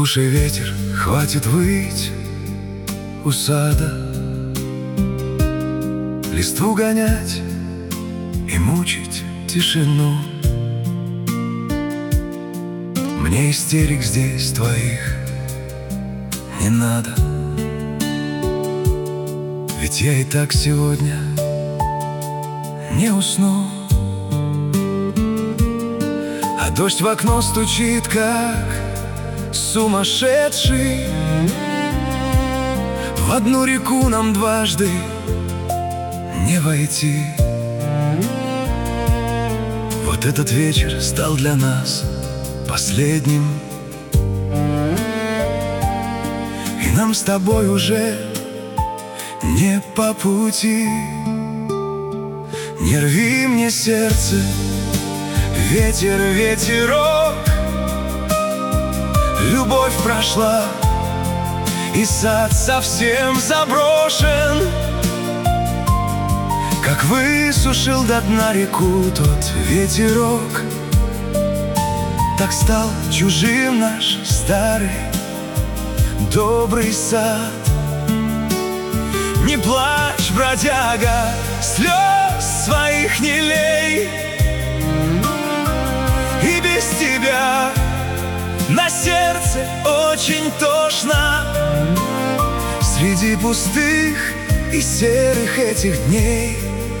Слушай, ветер, хватит выть у сада, листву гонять и мучить тишину. Мне истерик здесь твоих не надо, ведь я и так сегодня не усну. А дождь в окно стучит, как сумасшедший. В одну реку нам дважды не войти. Вот этот вечер стал для нас последним, и нам с тобой уже не по пути. Не рви мне сердце, ветер, ветерок. Любовь прошла, и сад совсем заброшен. Как высушил до дна реку тот ветерок, так стал чужим наш старый добрый сад. Не плачь, бродяга, слез своих не лей, и без тебя на сердце очень тошно. Среди пустых и серых этих дней,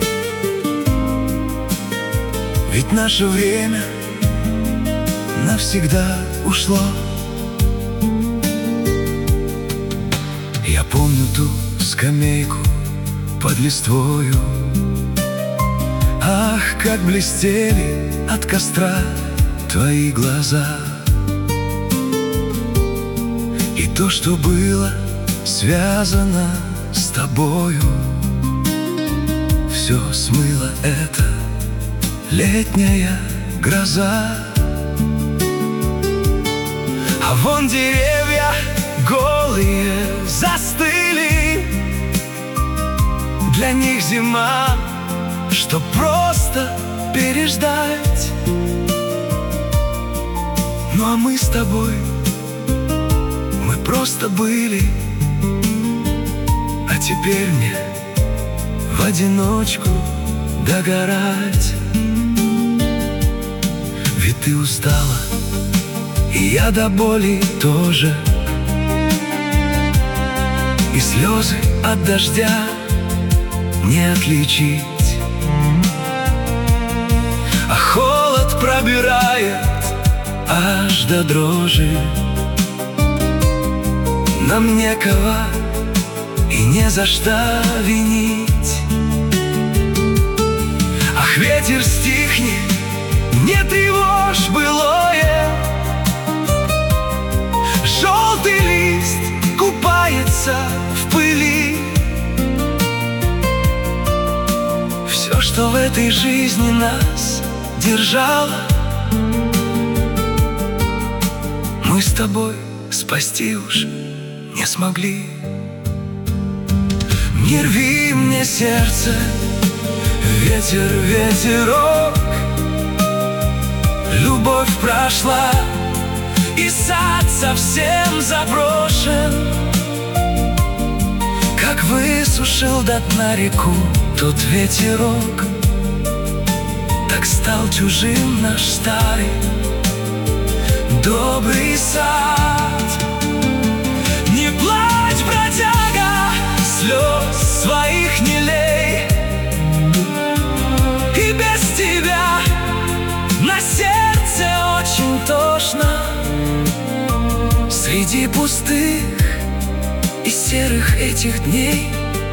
ведь наше время навсегда ушло. Я помню ту скамейку под листвою. Ах, как блестели от костра твои глаза. И то, что было связано с тобою, все смыло эта летняя гроза. А вон деревья голые застыли. Для них зима, что просто переждать. Ну а мы с тобой, мы просто были. А теперь мне в одиночку догорать. Ведь ты устала, и я до боли тоже. И слезы от дождя не отличить, а холод пробирает аж до дрожи. Нам некого и не за что винить. Ах, ветер, стихни, не тревожь былое. Желтый лист купается в пыли. Все, что в этой жизни нас держало, мы с тобой спасти уж не смогли. Не рви мне сердце, ветер, ветерок. Любовь прошла, и сад совсем заброшен. Как высушил до дна реку тот ветерок, так стал чужим наш старый добрый сад. Не плачь, бродяга, слез своих не лей, и без тебя на сердце очень тошно. Среди пустых и серых этих дней,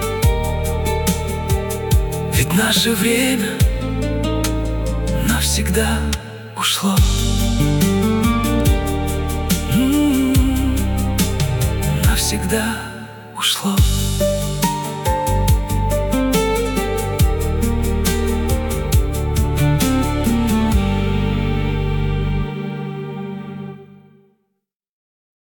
ведь наше время навсегда ушло. Навсегда ушло.